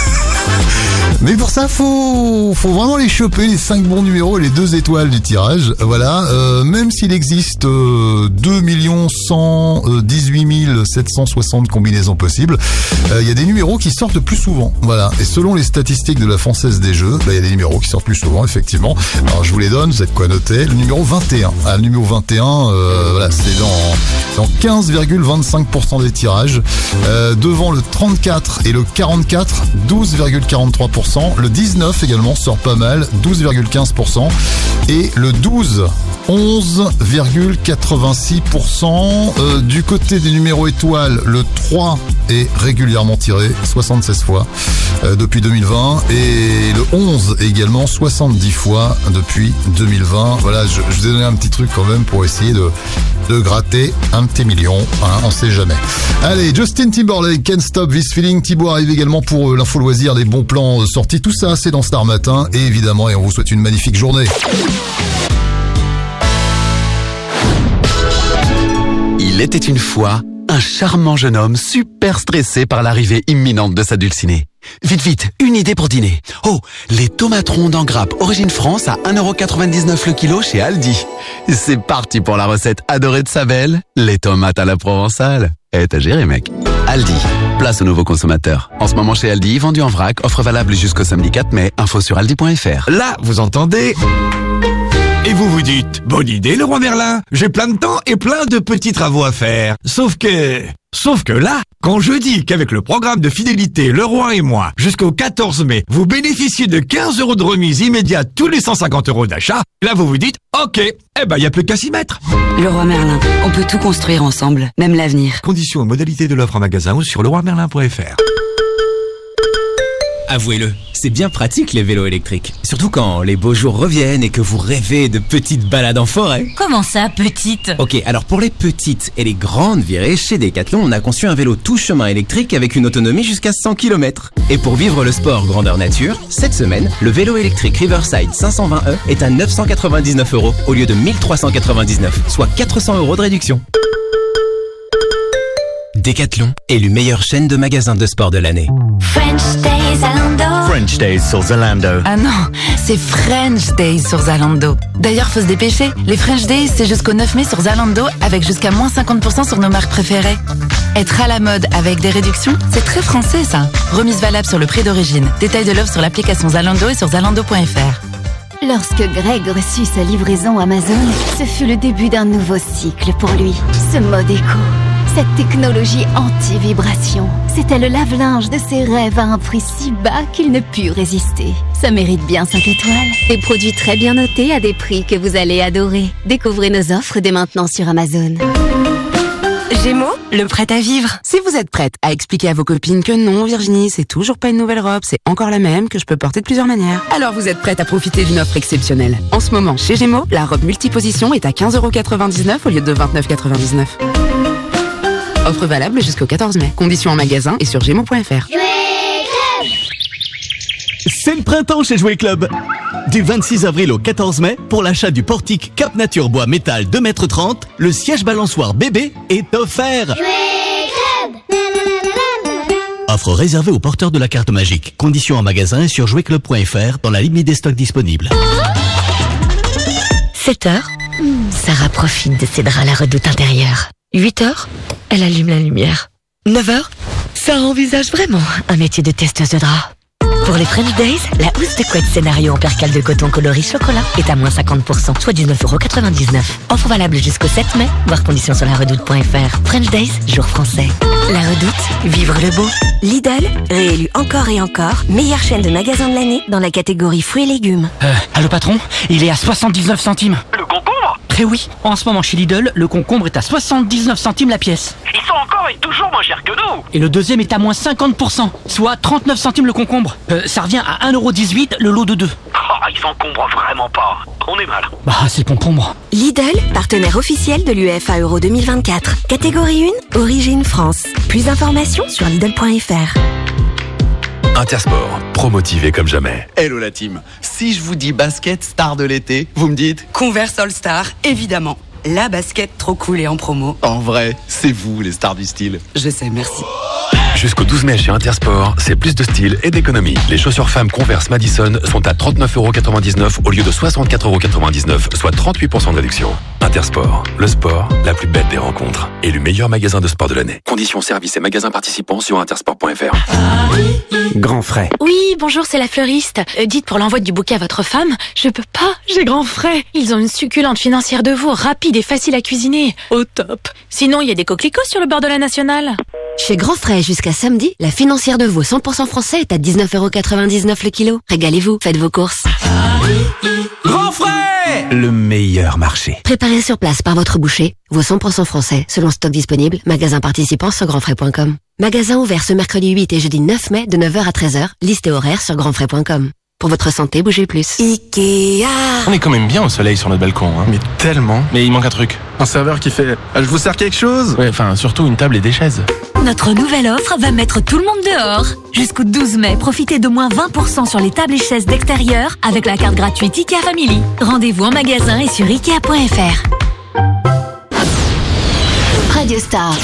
Mais pour ça, faut, faut vraiment les choper, les cinq bons numéros et les deux étoiles du tirage. Voilà, euh, même s'il existe euh, deux millions cent dix-huit mille sept cent soixante combinaisons possibles, il euh, y a des numéros qui sortent plus souvent. Voilà, et selon les statistiques de la Française des Jeux, il bah, y a des numéros qui sortent plus souvent, effectivement. Alors je vous les donne, vous avez de quoi noter. Le numéro vingt et un. Ah, le numéro vingt et un, euh, voilà, c'est dans, dans quinze virgule vingt-cinq pour cent des tirages. Euh, devant le trente-quatre et le quarante-quatre, douze virgule quarante-trois pour cent. Le dix-neuf également sort pas mal, douze virgule quinze pour cent. Et le douze, onze virgule quatre-vingt-six pour cent. Euh, du côté des numéros étoiles, le trois est régulièrement tiré, soixante-seize fois euh, depuis deux mille vingt. Et le onze également, soixante-dix fois depuis deux mille vingt. Voilà, je, je vous ai donné un petit truc quand même pour essayer de, de gratter un petit million. Hein, on sait jamais. Allez, Justin Timberlake, Can't Stop This Feeling. Thibaut arrive également pour euh, l'info loisir, des bons plans euh, sortis. Tout ça, c'est dans Star Matin. Et évidemment, et on vous souhaite une magnifique journée. Il était une fois un charmant jeune homme super stressé par l'arrivée imminente de sa dulcinée. Vite, vite, une idée pour dîner. Oh, les tomates rondes en grappe origine France à un euro quatre-vingt-dix-neuf le kilo chez Aldi. C'est parti pour la recette adorée de sa belle, les tomates à la provençale. Eh, t'as géré, mec. Aldi, place aux nouveaux consommateurs. En ce moment chez Aldi, vendu en vrac, offre valable jusqu'au samedi quatre mai. Info sur aldi point fr. Là, vous entendez? Et vous vous dites, bonne idée, Leroy Merlin. J'ai plein de temps et plein de petits travaux à faire. Sauf que... Sauf que là, quand je dis qu'avec le programme de fidélité Leroy et moi, jusqu'au quatorze mai, vous bénéficiez de quinze euros de remise immédiate tous les cent cinquante euros d'achat, là vous vous dites, ok, eh ben y a plus qu'à s'y mettre. Leroy Merlin, on peut tout construire ensemble, même l'avenir. Conditions et modalités de l'offre en magasin ou sur leroy merlin point fr. Avouez-le, c'est bien pratique les vélos électriques. Surtout quand les beaux jours reviennent et que vous rêvez de petites balades en forêt. Comment ça, petite? Ok, alors pour les petites et les grandes virées, chez Decathlon, on a conçu un vélo tout chemin électrique avec une autonomie jusqu'à cent kilomètres. Et pour vivre le sport grandeur nature, cette semaine, le vélo électrique Riverside cinq cent vingt E est à neuf cent quatre-vingt-dix-neuf euros au lieu de mille trois cent quatre-vingt-dix-neuf, soit quatre cents euros de réduction. Decathlon, élu meilleure chaîne de magasins de sport de l'année. French Days Zalando. French Days sur Zalando. Ah non, c'est French Days sur Zalando. D'ailleurs, faut se dépêcher. Les French Days, c'est jusqu'au neuf mai sur Zalando, avec jusqu'à moins cinquante pour cent sur nos marques préférées. Être à la mode avec des réductions, c'est très français ça. Remise valable sur le prix d'origine. Détail de l'offre sur l'application Zalando et sur zalando point fr. Lorsque Greg reçut sa livraison Amazon, ce fut le début d'un nouveau cycle pour lui. Ce mode éco, cette technologie anti-vibration, c'était le lave-linge de ses rêves à un prix si bas qu'il ne put résister. Ça mérite bien cinq étoiles. Des produits très bien notés à des prix que vous allez adorer. Découvrez nos offres dès maintenant sur Amazon. Gémeaux, le prêt à vivre. Si vous êtes prête à expliquer à vos copines que non, Virginie, c'est toujours pas une nouvelle robe, c'est encore la même, que je peux porter de plusieurs manières, alors vous êtes prête à profiter d'une offre exceptionnelle. En ce moment, chez Gémeaux, la robe multiposition est à quinze euros quatre-vingt-dix-neuf au lieu de vingt-neuf euros quatre-vingt-dix-neuf. Offre valable jusqu'au quatorze mai. Conditions en magasin et sur gémeaux point fr. C'est le printemps chez Jouet Club. Du vingt-six avril au quatorze mai, pour l'achat du portique Cap Nature Bois Métal deux mètres trente, le siège balançoire bébé est offert. Jouet Club. Offre réservée aux porteurs de la carte magique. Conditions en magasin et sur jouet club point f r dans la limite des stocks disponibles. sept heures, Sarah profite de ses draps à la redoute intérieure. huit heures, elle allume la lumière. neuf heures, Sarah envisage vraiment un métier de testeuse de draps. Pour les French Days, la housse de couette scénario en percale de coton coloris chocolat est à moins cinquante pour cent, soit dix-neuf euros quatre-vingt-dix-neuf. Offre valable jusqu'au sept mai, voir conditions sur la redoute point f r. French Days, jour français. La Redoute, vivre le beau. Lidl, réélu encore et encore, meilleure chaîne de magasins de l'année dans la catégorie fruits et légumes. Euh, allô patron, il est à soixante-dix-neuf centimes. Le concombre ? Eh oui, en ce moment chez Lidl, le concombre est à soixante-dix-neuf centimes la pièce. Ils sont encore et toujours moins chers que nous. Et le deuxième est à moins cinquante pour cent, soit trente-neuf centimes le concombre. Euh, ça revient à un euro dix-huit le lot de deux. Oh, ils s'encombrent vraiment pas. On est mal. Bah, c'est le concombre. Lidl, partenaire officiel de l'UEFA Euro deux mille vingt-quatre. Catégorie un, origine France. Plus d'informations sur Lidl point f r. Intersport, pro-motivé comme jamais. Hello la team. Si je vous dis basket star de l'été, vous me dites Converse All Star, évidemment. La basket trop cool et en promo. En vrai, c'est vous les stars du style. Je sais, merci. Jusqu'au douze mai chez Intersport, c'est plus de style et d'économie. Les chaussures femmes Converse Madison sont à trente-neuf euros quatre-vingt-dix-neuf au lieu de soixante-quatre euros quatre-vingt-dix-neuf, soit trente-huit pour cent de réduction. Intersport, le sport, la plus belle des rencontres. Élu meilleur magasin de sport de l'année. Conditions, services et magasins participants sur intersport point f r. Grand frais. Oui, bonjour, c'est la fleuriste. Euh, dites pour l'envoi du bouquet à votre femme, je peux pas, j'ai grand frais. Ils ont une succulente financière de veau, rapide et facile à cuisiner. Au top. Sinon, il y a des coquelicots sur le bord de la nationale. Chez Grand Frais, jusqu'à samedi, la financière de veau cent pour cent français est à dix-neuf euros quatre-vingt-dix-neuf le kilo. Régalez-vous, faites vos courses. Grand frais, le meilleur marché. Préparé sur place par votre boucher, veau cent pour cent français, selon stock disponible, magasin participant sur grand frais point com. Magasin ouvert ce mercredi huit et jeudi neuf mai de neuf heures à treize heures, liste et horaire sur grand frais point com. Pour votre santé, bougez plus. Ikea. On est quand même bien au soleil sur notre balcon, hein. Mais tellement. Mais il manque un truc. Un serveur qui fait ah, « Je vous sers quelque chose ?» Ouais, enfin, surtout une table et des chaises. Notre nouvelle offre va mettre tout le monde dehors. Jusqu'au douze mai, profitez de moins vingt pour cent sur les tables et chaises d'extérieur avec la carte gratuite Ikea Family. Rendez-vous en magasin et sur ikea point f r. Radio Star.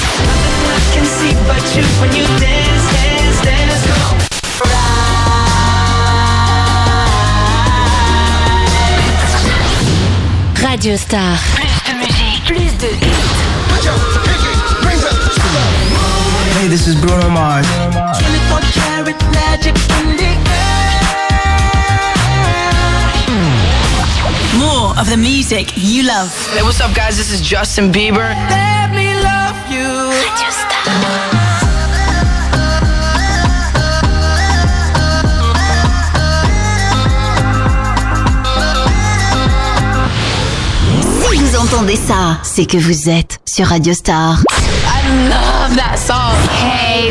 Radio Star. Plus de musique, plus de hits. Hey, this is Bruno Mars. twenty-four karat magic in the air. More of the music you love. Hey, what's up, guys? This is Justin Bieber. Let me love you. Radio Star. Si vous entendez ça, c'est que vous êtes sur Radio Star. I love that song. Hey.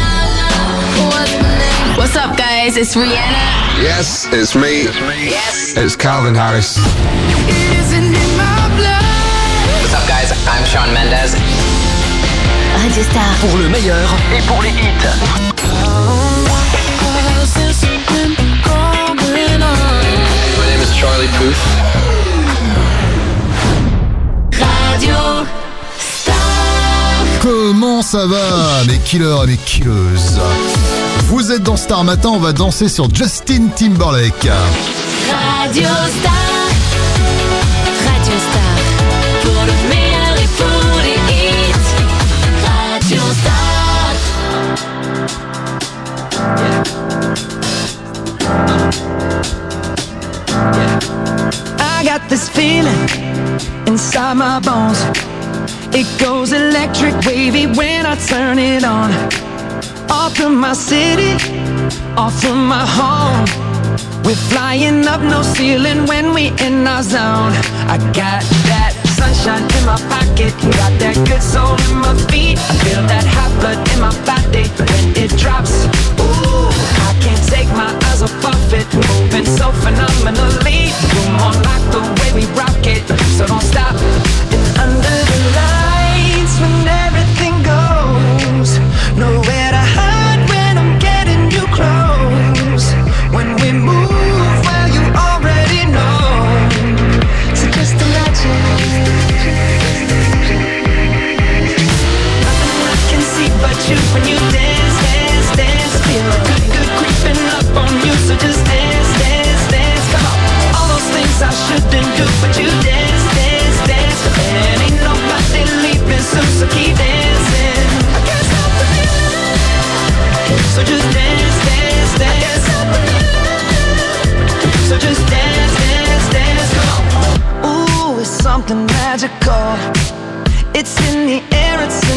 What's up, guys? It's Rihanna. Yes, it's me. Yes. It's Calvin Harris. Isn't in my blood. What's up, guys? I'm Shawn Mendes. Radio Star. Pour le meilleur Et pour les hits. My name is Charlie Puth. Radio Star. Comment ça va, mes killers et mes killeuses? Vous êtes dans Star Matin, on va danser sur Justin Timberlake. Radio Star. Radio Star. Pour le meilleur et pour les hits. Radio Star. I got this feeling inside my bones. It goes electric wavy when I turn it on. Off from my city, off from my home. We're flying up, no ceiling when we in our zone. I got that sunshine in my pocket, got that good soul in my feet. I feel that hot blood in my body when it drops. Ooh, I can't take my eyes off of it, moving so phenomenally. You're more like the way we rock it, so don't stop. And under the lights, when everything goes, nowhere to hide when I'm getting you close. When we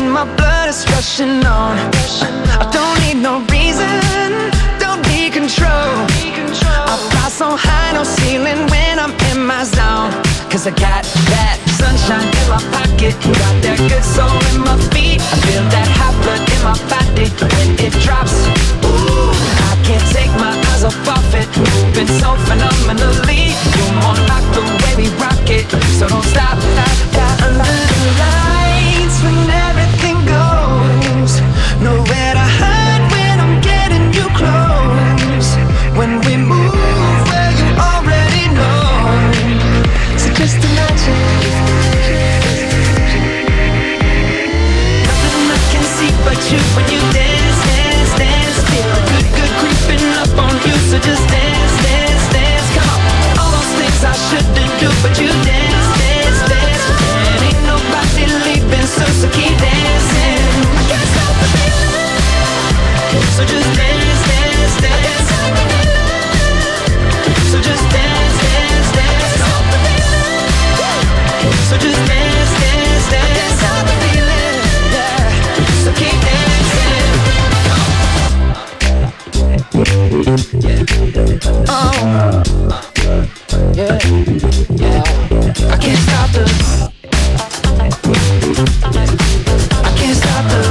mean my blood is rushing on. I don't need no reason, don't need control. I fly so high, no ceiling when I'm in my zone. Cause I got that sunshine in my pocket, got that good soul in my feet. I feel that hot blood in my body when it drops. Ooh, I can't take my eyes off of it, moving so phenomenally. You're more like the way we rock it, so don't stop. Under the lights when everything goes, nowhere to hide when I'm getting you close. When we move where you already know, so just imagine. Nothing I can see but you when you dance, dance, dance. Feel a good, good creeping up on you, so just dance, dance, dance. Come on, all those things I shouldn't do, but you dance, dance, dance. And ain't nobody leaving, so, so keep dancing. I can't stop the feeling, so just dance, dance, dance. So just dance, dance, dance. So just dance, dance, dance. Stop the feeling, yeah. So keep dancing. Oh, yeah, yeah. I can't stop the. I can't stop the.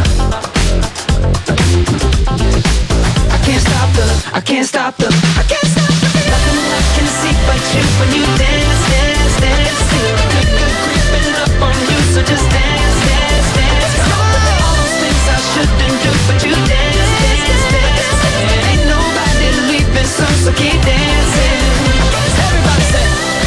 I can't stop the. I can't stop the. I can't stop the. Nothing I can see but you when you dance, dance, dance. Feel good, good creeping up on you, so just dance, dance, dance. All those things I shouldn't do, but you dance, dance, dance. And ain't nobody leaving, so, so keep dancing. Everybody say.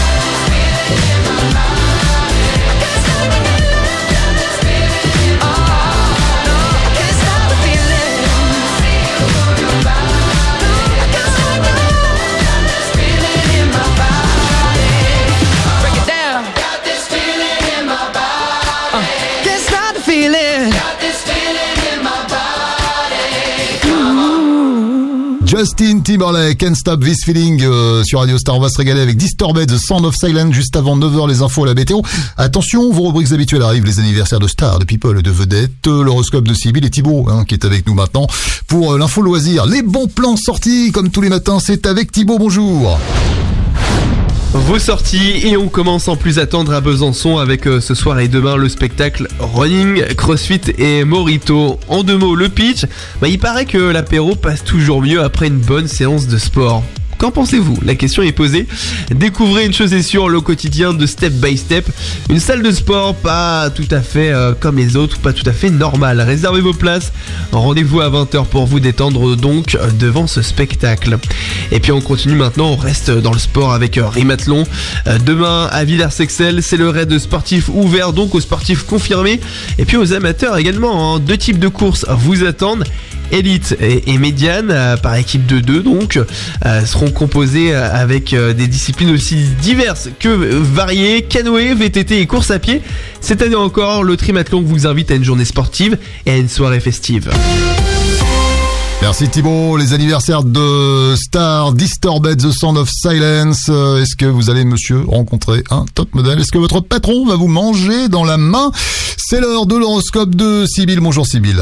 Justin Timberlake, Can't Stop This Feeling euh, sur Radio Star. On va se régaler avec Disturbed, The Sound of Silence, juste avant neuf heures les infos à la météo. Attention, vos rubriques habituelles arrivent, les anniversaires de stars, de people, de vedettes, l'horoscope de Sybille et Thibaut, hein, qui est avec nous maintenant pour euh, l'info loisir. Les bons plans sortis, comme tous les matins, c'est avec Thibaut, bonjour. Vos sorties, et on commence en plus attendre à Besançon avec euh, ce soir et demain le spectacle Running, Crossfit et Morito. En deux mots, le pitch, bah, il paraît que l'apéro passe toujours mieux après une bonne séance de sport. Qu'en pensez-vous ? La question est posée. Découvrez une chose est sûre, le quotidien de Step by Step. Une salle de sport pas tout à fait euh, comme les autres, pas tout à fait normale. Réservez vos places. Rendez-vous à vingt heures pour vous détendre donc devant ce spectacle. Et puis on continue maintenant, on reste dans le sport avec euh, Rimathlon. Euh, demain à Villers-Sexel, c'est le raid sportif ouvert donc aux sportifs confirmés. Et puis aux amateurs également, hein. Deux types de courses vous attendent. Élite et, et médiane euh, par équipe de deux donc euh, seront composés euh, avec euh, des disciplines aussi diverses que euh, variées, canoë, V T T et course à pied. Cette année encore, le Trimathlon vous invite à une journée sportive et à une soirée festive. Merci Thibaut. Les anniversaires de Star, Disturbed, The Sound of Silence. Euh, est-ce que vous allez, monsieur, rencontrer un top modèle ? Est-ce que votre patron va vous manger dans la main ? C'est l'heure de l'horoscope de Sybille. Bonjour Sybille.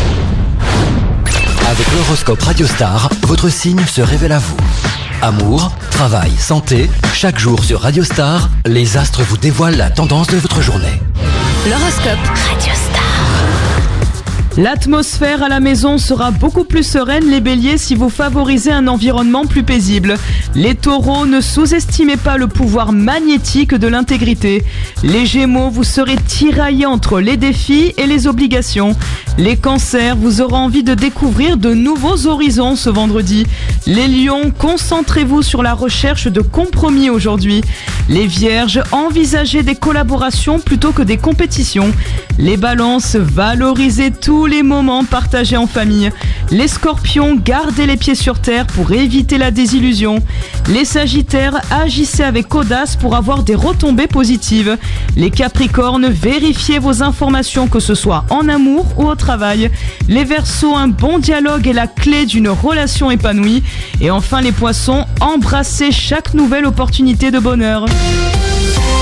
Avec l'horoscope Radio Star, votre signe se révèle à vous. Amour, travail, santé, chaque jour sur Radio Star, les astres vous dévoilent la tendance de votre journée. L'horoscope Radio Star. L'atmosphère à la maison sera beaucoup plus sereine, les béliers, si vous favorisez un environnement plus paisible. Les taureaux, ne sous-estimez pas le pouvoir magnétique de l'intégrité. Les gémeaux, vous serez tiraillés entre les défis et les obligations. Les cancers, vous aurez envie de découvrir de nouveaux horizons ce vendredi. Les lions, concentrez-vous sur la recherche de compromis aujourd'hui. Les vierges, envisagez des collaborations plutôt que des compétitions. Les balances, valorisez tous les moments partagés en famille. Les scorpions, gardez les pieds sur terre pour éviter la désillusion. Les sagittaires, agissez avec audace pour avoir des retombées positives. Les capricornes, vérifiez vos informations, que ce soit en amour ou au travail. Les verseaux, un bon dialogue est la clé d'une relation épanouie. Et enfin les poissons, embrassez chaque nouvelle opportunité de bonheur.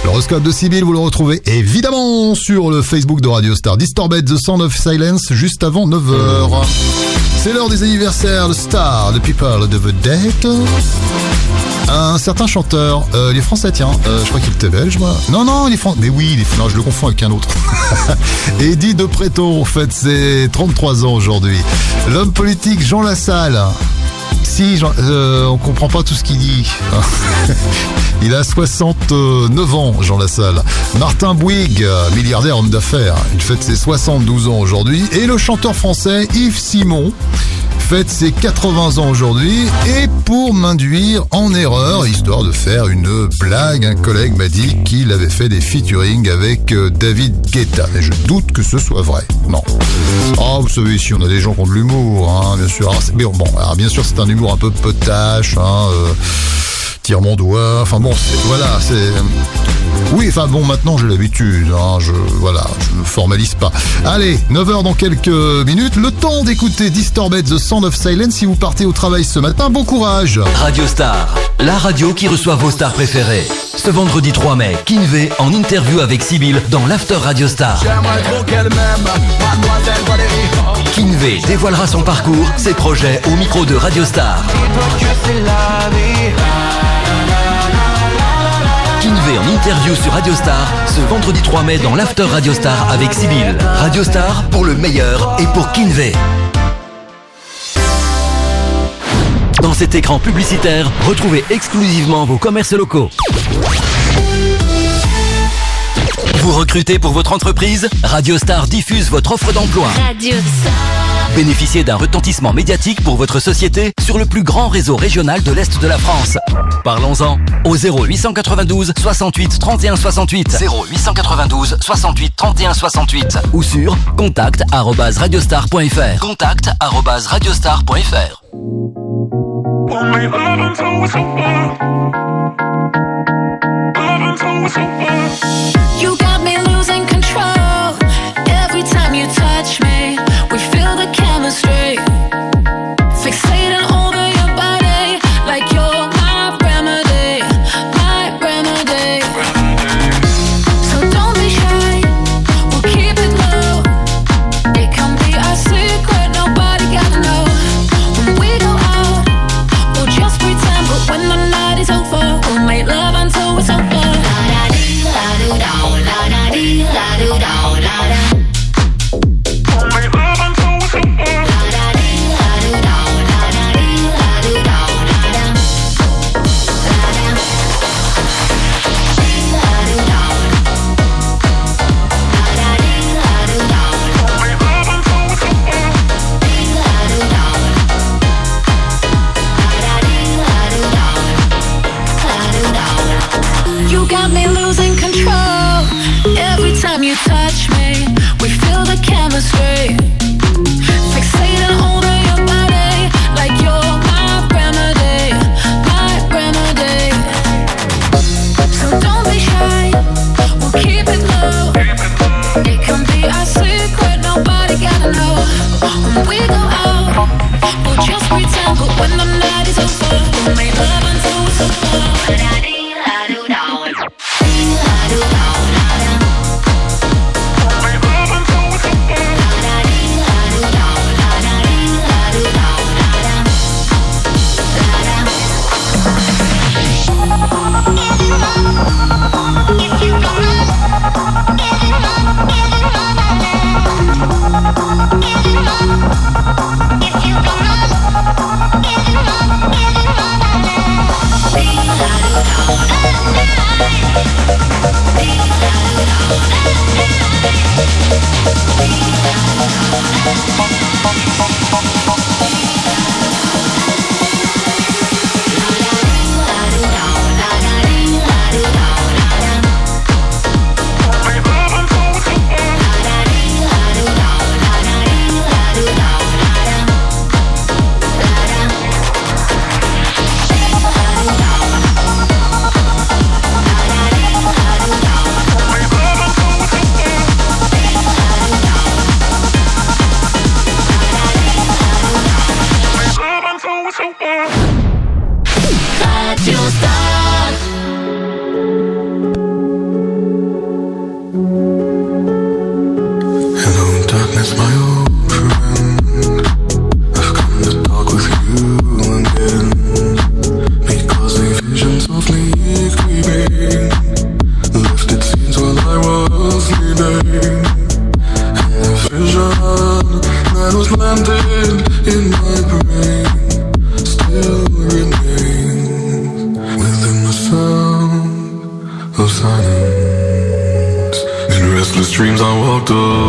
L'horoscope de Sibylle, vous le retrouvez évidemment sur le Facebook de Radio Star. Disturbed, The Sound of Silence, juste avant neuf heures. C'est l'heure des anniversaires, le star, the people, the vedette. Un certain chanteur, euh, il est français, tiens, euh, je crois qu'il était belge, moi. Non, non, il est français, mais oui, il est... non, je le confonds avec un autre. Eddie de Préto fête ses trente-trois ans aujourd'hui. L'homme politique Jean Lassalle. Si, Jean, euh, on comprend pas tout ce qu'il dit. Il a soixante-neuf ans, Jean Lassalle. Martin Bouygues, milliardaire, homme d'affaires, il fête ses soixante-douze ans aujourd'hui. Et le chanteur français Yves Simon fête ses quatre-vingts ans aujourd'hui. Et pour m'induire en erreur, histoire de faire une blague, un collègue m'a dit qu'il avait fait des featuring avec David Guetta. Mais je doute que ce soit vrai. Non. Ah, vous savez, ici on a des gens qui ont de l'humour, hein, bien sûr. Alors, mais bon, alors, bien sûr, c'est un humour un peu potache, hein, euh, tire mon doigt, enfin bon, c'est, voilà, c'est... Oui, enfin bon, maintenant j'ai l'habitude, hein, je, voilà, je ne formalise pas. Allez, neuf heures dans quelques minutes, le temps d'écouter Disturbed, The Sound of Silence si vous partez au travail ce matin, bon courage. Radio Star, la radio qui reçoit vos stars préférées. Ce vendredi trois mai, Kinvey en interview avec Sibylle dans l'After Radio Star. Kinvey dévoilera son parcours, ses projets au micro de Radio Star. Kinvey en interview sur Radio Star ce vendredi trois mai dans l'After Radio Star avec Sibylle. Radio Star pour le meilleur et pour Kinvey. Dans cet écran publicitaire, retrouvez exclusivement vos commerces locaux. Vous recrutez pour votre entreprise? Radio Star diffuse votre offre d'emploi. Radio Star. Bénéficiez d'un retentissement médiatique pour votre société sur le plus grand réseau régional de l'Est de la France. Parlons-en au zéro huit cent quatre-vingt-douze soixante-huit trente et un soixante-huit. zéro huit cent quatre-vingt-douze soixante-huit trente et un soixante-huit ou sur contact arobase radiostar point fr. contact arobase radiostar point fr. You got me losing control every time you touch me. We feel the chemistry, fixating over your body like you're my remedy, my remedy. So don't be shy, we'll keep it low. It can be our secret, nobody gotta know. When we go out, we'll just pretend, but when the night is over, we'll make love until it's over. You got me losing control every time you touch me. restless dreams I walked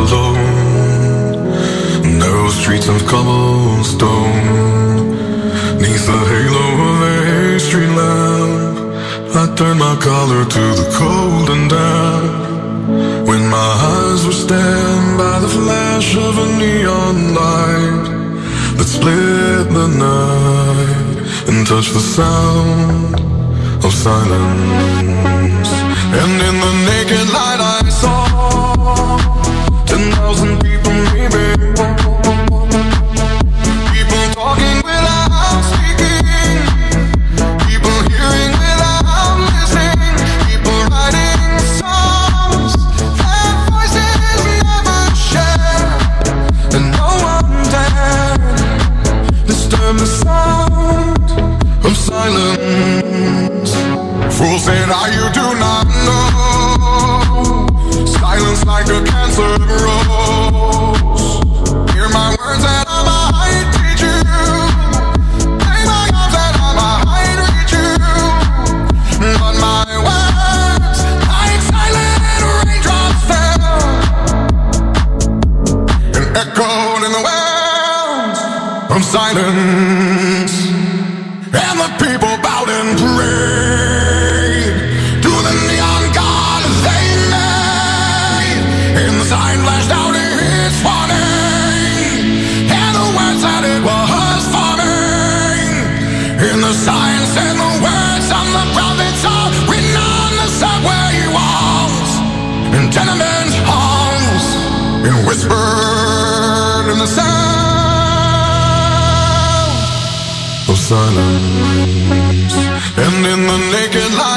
alone. Narrow streets of cobblestone. Neath the halo of a Hay Street lamp, I turned my collar to the cold and damp. When my eyes were stabbed by the flash of a neon light that split the night and touched the sound of silence. And in the naked light I saw ten thousand people maybe. People talking without speaking. People hearing without listening. People writing songs that voices never share. And no one dared disturb the sound of silence. Fool said, "Ah, you do not know. Silence like a cancer grows. Hear my words and I might teach you. Play my arms and I might reach you. But my words, like silent raindrops fell and echoed in the wells of silence. And the people bowed and prayed to the neon god they made. And the sign flashed out its warning, and the words that it was forming. And the sign said the words of the prophets are written on the subway walls, in tenement halls, and whispered in the sound of silence. And in the naked light